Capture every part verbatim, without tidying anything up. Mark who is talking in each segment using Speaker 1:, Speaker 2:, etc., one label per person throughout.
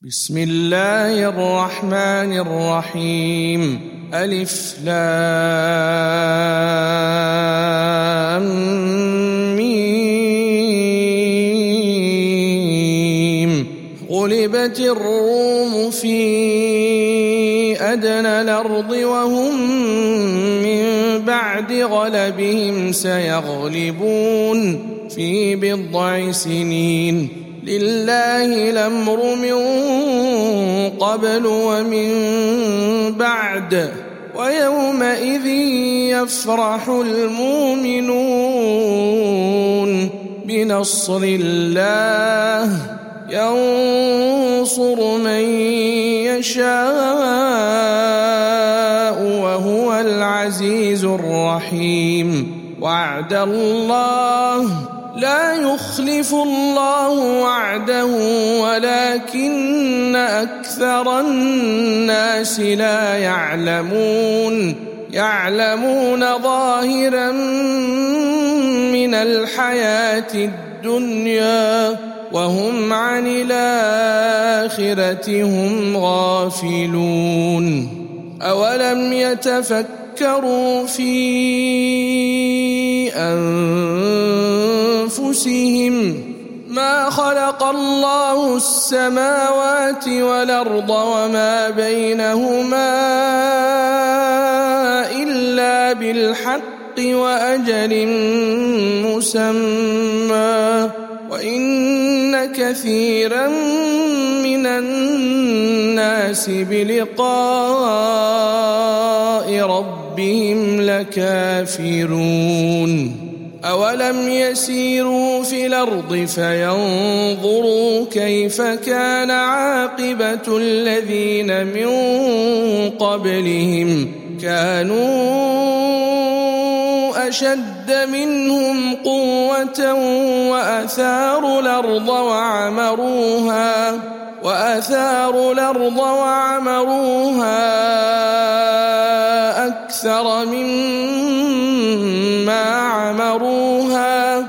Speaker 1: بسم الله الرحمن الرحيم. ألف لام ميم. غلبت الروم في أدنى الأرض وهم من بعد غلبهم سيغلبون في بضع سنين. لله الأمر من قبل ومن بعد ويومئذ يفرح المؤمنون بنصر الله ينصر من يشاء وهو العزيز الرحيم. وعد الله لا يخلف الله وعده ولكن أكثر الناس لا يعلمون يعلمون ظاهرا من الحياة الدنيا وهم عن الآخرة هم غافلون. أولم يتفكروا في أنفسهم ما خلق الله السماوات والأرض وما بينهما إلا بالحق وأجل مسمى وإن كثيرا من الناس بلقاء ربهم لكافرون. أولم يسيروا في الأرض فينظروا كيف كان عاقبة الذين من قبلهم كانوا أشد منهم قوة وأثاروا الأرض وعمروها وأثاروا الأرض وعمروها أكثر مما عمروها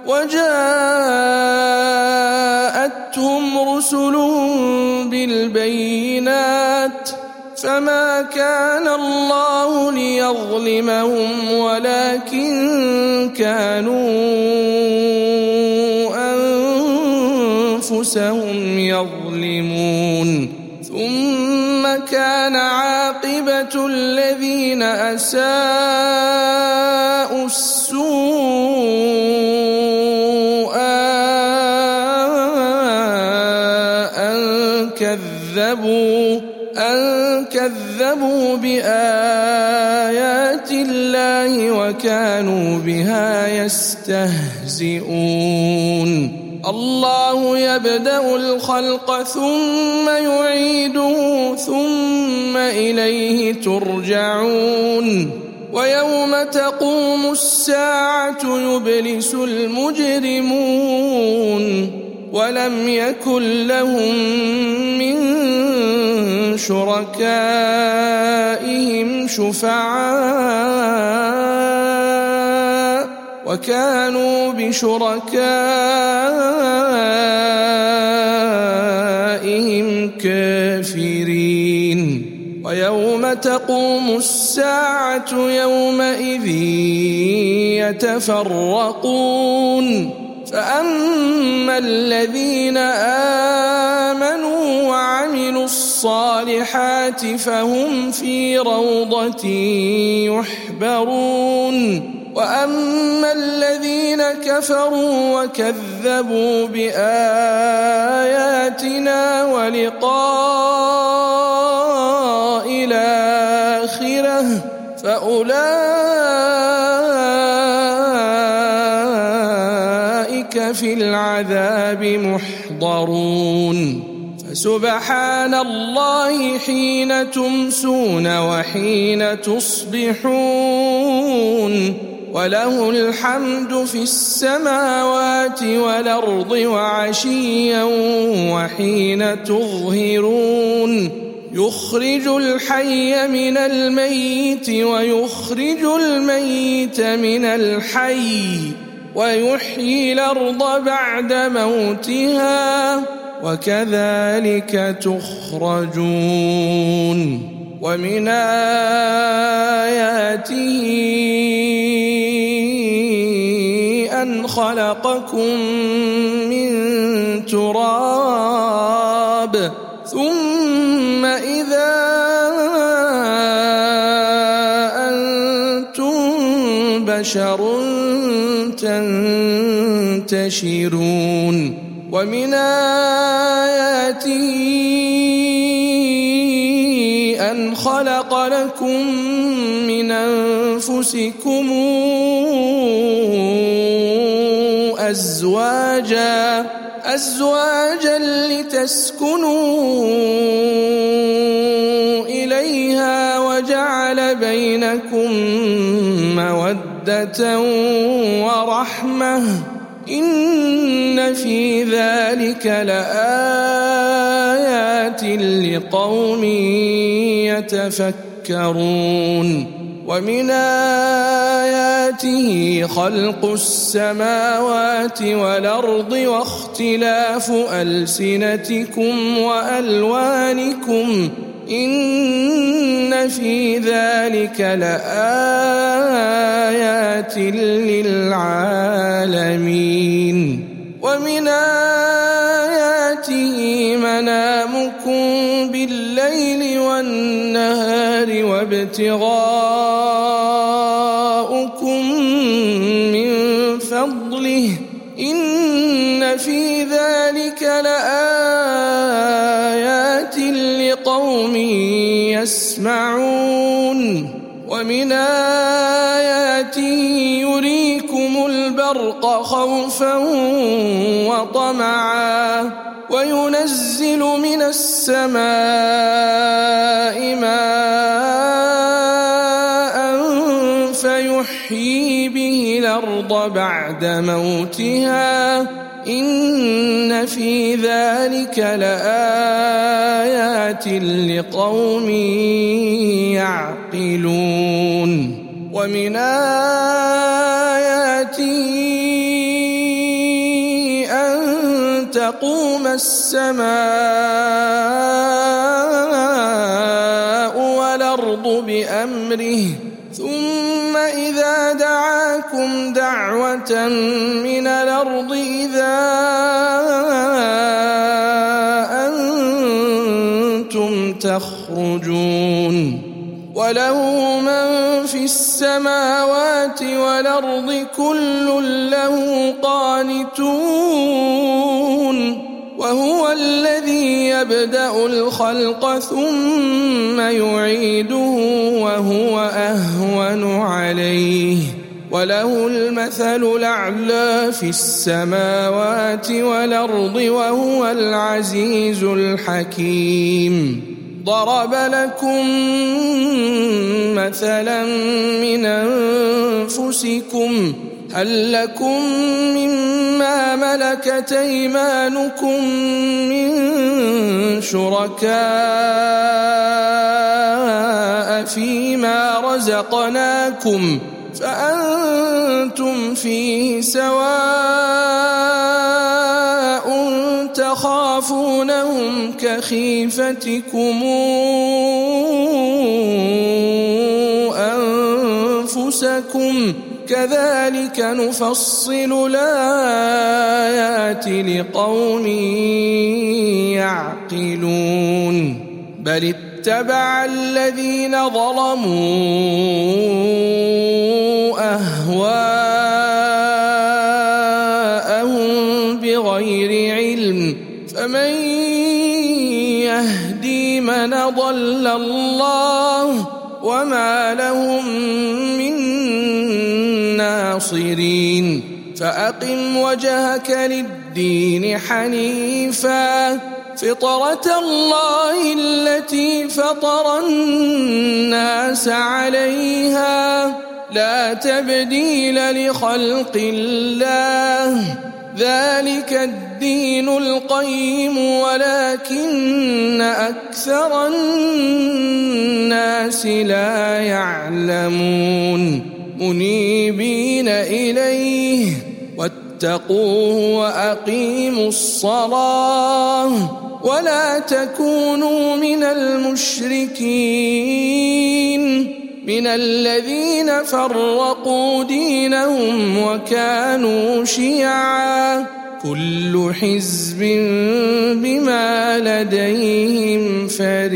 Speaker 1: وجاءتهم رسلهم بالبينات فما كان الله ليظلمهم ولكن كانوا أنفسهم يظلمون. ثم كان عاقبة الذين أساءوا السوء أن كذبوا أن كذبوا بآيات الله وكانوا بها يستهزئون. الله يبدأ الخلق ثم يعيده ثم إليه ترجعون. ويوم تقوم الساعة يبلس المجرمون ولم يكن لهم من شركائهم شفعاء وكانوا بشركائهم كافرين. ويوم تقوم الساعة يومئذ يتفرقون فأما الذين آمنوا وعملوا الصالحات فهم في روضة يحبرون وأما الذين كفروا وكذبوا بآياتنا ولقاء الآخرة فأولئك في العذاب محضرون. فسبحان الله حين تمسون وحين تصبحون وله الحمد في السماوات والأرض وعشيا وحين تظهرون. يخرج الحي من الميت ويخرج الميت من الحي ويحيي الأرض بعد موتها وكذلك تخرجون. ومن آياته أن خلقكم من تراب ثم إذا أنتم بشر تنتشرون. ومن آياته أن خلق لكم من أنفسكم أزواجا أزواجا لتسكنوا إليها وجعل بينكم مودة ورحمة إن في ذلك لآيات لقوم يتفكرون. ومن آياته خلق السماوات والأرض واختلاف ألسنتكم وألوانكم إن في ذلك لآيات للعالمين. ومن آياته منامكم بالليل والنهار وابتغاؤكم من فضله إن في ذلك لآيات لقوم يسمعون. ومن آياته يريكم البرق خوفا وطمعا وينزل من السماء ماء فيحيي به الأرض بعد موتها إن في ذلك لآيات لقوم يعقلون. ومن آياته أن تقوم السماء والأرض بأمره ثم إذا دعاكم دعوة من الأرض إذا أنتم تخرجون. وله من في السماوات والأرض كل له قانتون. وهو الذي يبدأ الخلق ثم يعيده وهو أهون عليه وله المثل الأعلى في السماوات والأرض وهو العزيز الحكيم. ضرب لكم مثلا من أنفسكم هل لكم مما ملكت أيمانكم من شركاء فيما رزقناكم فأنتم فيه سواء تخافونهم كخيفتكم أنفسكم كذلك نفصل الآيات لقوم يعقلون. بل اتبع الذين ظلموا أهواءهم بغير علم فمن يهدي من ضل الله وما لهم من ناصرين. فأقم وجهك للدين حنيفا فطرة الله التي فطر الناس عليها لا تبديل لخلق الله ذلك الدين القيم ولكن أكثر الناس لا يعلمون. منيبين إليه فاتقوه وأقيموا الصلاة ولا تكونوا من المشركين من الذين فرقوا دينهم وكانوا شيعا كل حزب بما لديهم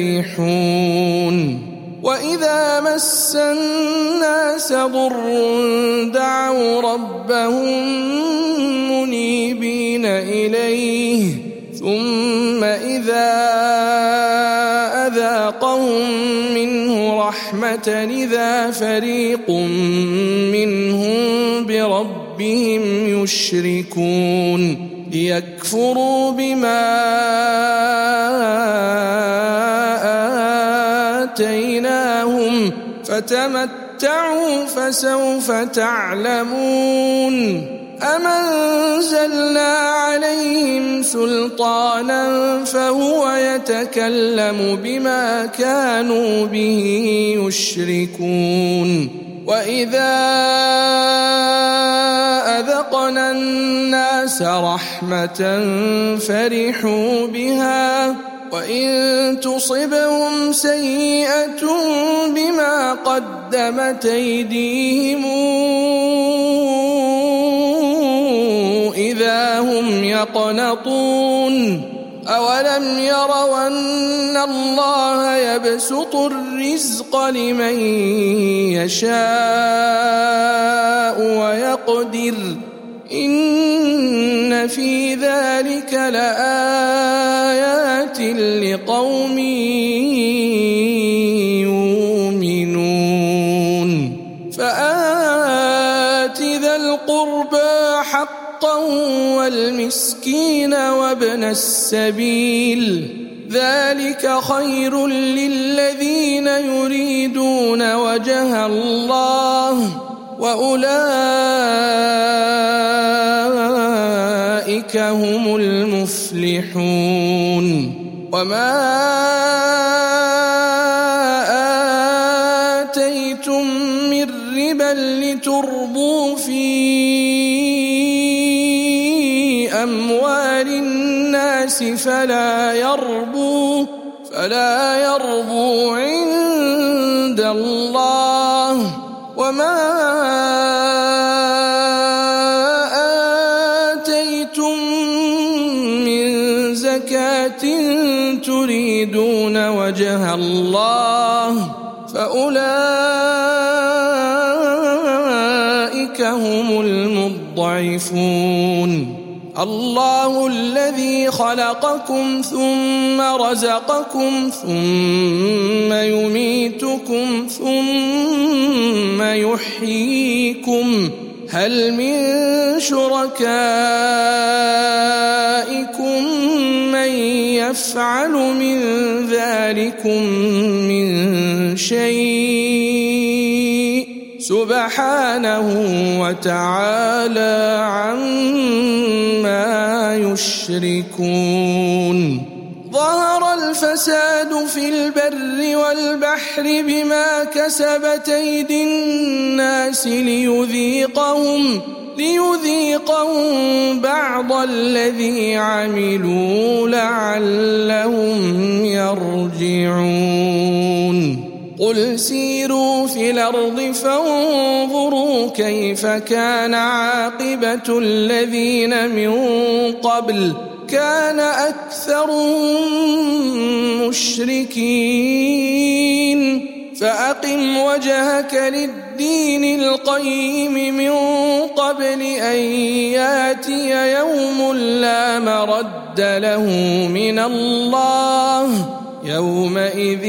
Speaker 1: فرحون وإذا مس الناس ضر دعوا ربهم منيبين إليه ثم إذا أذاقهم منه رحمة إذا فريق منهم بربهم يشركون ليكفروا بما آتيناهم فتمتعوا فسوف تعلمون أم أنزلنا عليهم سلطانا فهو يتكلم بما كانوا به يشركون وإذا أذقنا الناس رحمة فرحوا بها وإن تصبهم سيئة بما قدمت أيديهم إذا هم يقنطون أولم يروا أن الله يبسط الرزق لمن يشاء ويقدر إن في ذلك لآيات لقوم يؤمنون فآت ذا القربى حقا والمسكين وابن السبيل ذلك خير للذين يريدون وجه الله وأولئك هم المفلحون وما آتيتم من ربا لتربوا في أموال الناس فلا يربو فلا يربو عند الله وما آتيتم من زكاة تريدون وجه الله فأولئك هم المضعفون الله الذي خلقكم ثم رزقكم ثم يميتكم ثم يحييكم هل من شركائكم من يفعل من ذلكم من شيء سبحانه وتعالى عما يشركون ظهر الفساد في البر والبحر بما كسبت أيدي الناس ليذيقهم ليذيقهم بعض الذي عملوا لعلهم يرجعون قل سيروا في الأرض فانظروا كيف كان عاقبة الذين من قبل كان أكثرهم مشركين فأقم وجهك للدين القيم من قبل أن ياتي يوم لا مرد له من الله يومئذ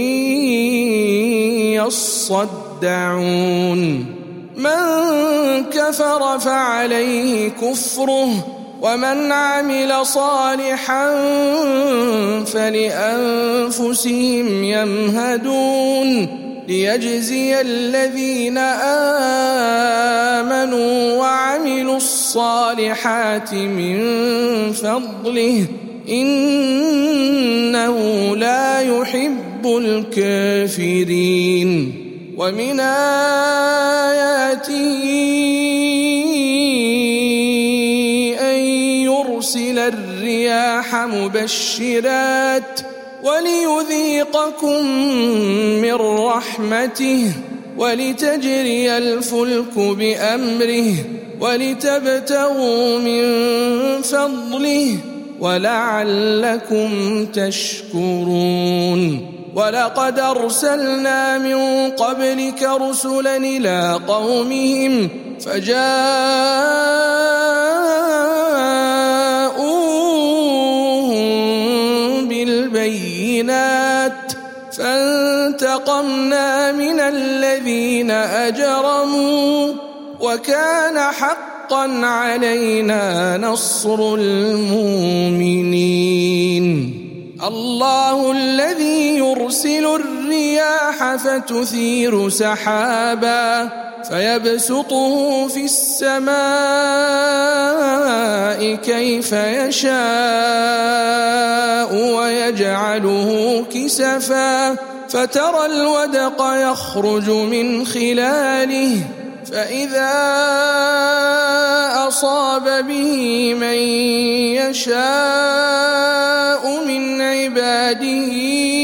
Speaker 1: يصدعون من كفر فعليه كفره ومن عمل صالحا فلأنفسهم يمهدون ليجزي الذين آمنوا وعملوا الصالحات من فضله إنه لا يحب الكافرين ومن آياته مبشرات وليذيقكم من رحمته ولتجري الفلك بأمره ولتبتغوا من فضله ولعلكم تشكرون ولقد أرسلنا من قبلك رسلا إلى قومهم فجاءوهم بالبينات فانتقمنا من الذين أجرموا وكان حقا علينا نصر المؤمنين الله الذي يرسل الرياح فتثير سحابا فيبسطه في السماء كيف يشاء ويجعله كسفا فترى الودق يخرج من خلاله فإذا أصاب به من يشاء من عباده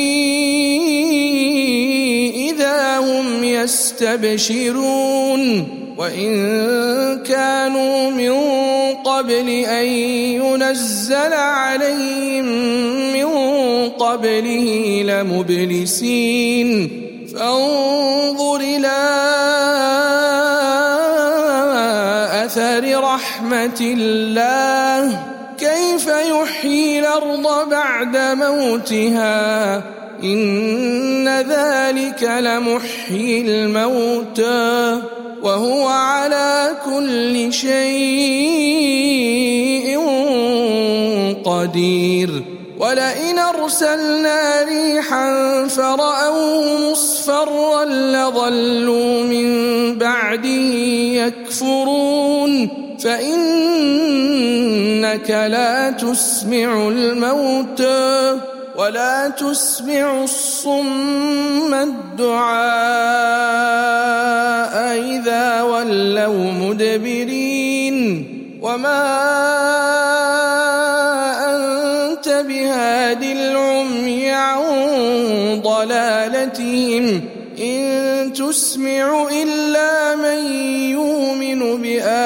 Speaker 1: إذا هم يستبشرون وإن كانوا من قبل أن ينزل عليهم من قبله لمبلسين فانظر إلى أثر رحمة الله كيف يحيي الأرض بعد موتها إن ذلك لمحيي الموتى وهو على كل شيء قدير ولئن أرسلنا ريحا فرأوه مصفرا لظلوا من بعده يكفرون فإنك لا تسمع الموتى ولا تسمع الصم الدعاء إذا ولوا مدبرين وما أنت بهاد العمي عن ضلالتهم إن تسمع إلا من يؤمن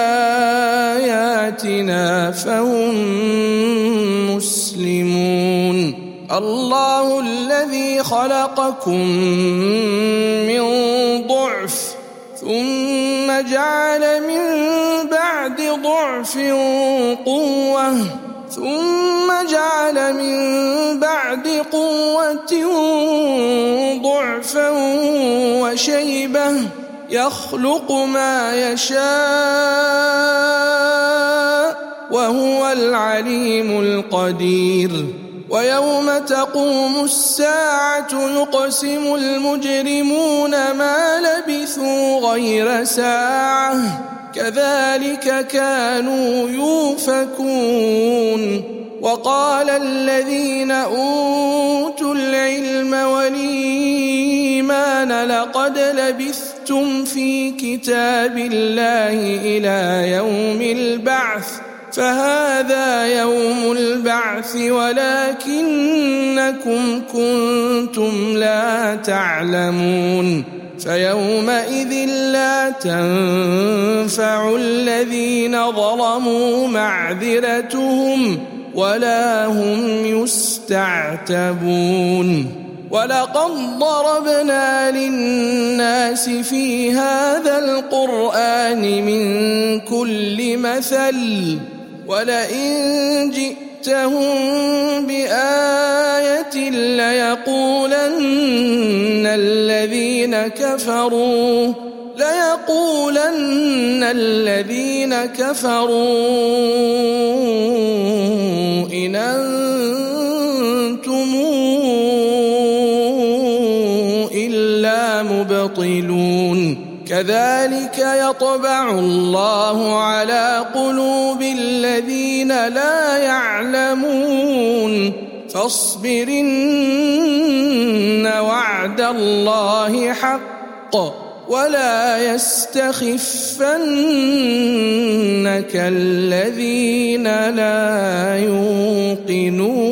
Speaker 1: بآياتنا فهم مسلمون الله الذي خلقكم من ضعف ثم جعل من بعد ضعف قوة ثم جعل من بعد قوة ضعفا وشيبة يخلق ما يشاء وهو العليم القدير ويوم تقوم الساعة يقسم المجرمون ما لبثوا غير ساعة كذلك كانوا يؤفكون وقال الذين أوتوا العلم والإيمان لقد لبثتم في كتاب الله إلى يوم البعث فهذا يوم البعث ولكنكم كنتم لا تعلمون فيومئذ لا تنفع الذين ظلموا معذرتهم ولا هم يستعتبون ولقد ضربنا للناس في هذا القرآن من كل مثل ولئن جئتهم بآية ليقولن الذين كفروا ليقولن الذين كفروا إن أنتم إلا مبطلون كذلك يطبع الله على قلوب الذين لا يعلمون فاصبر إن وعد الله حق ولا يستخفنك الذين لا يوقنون.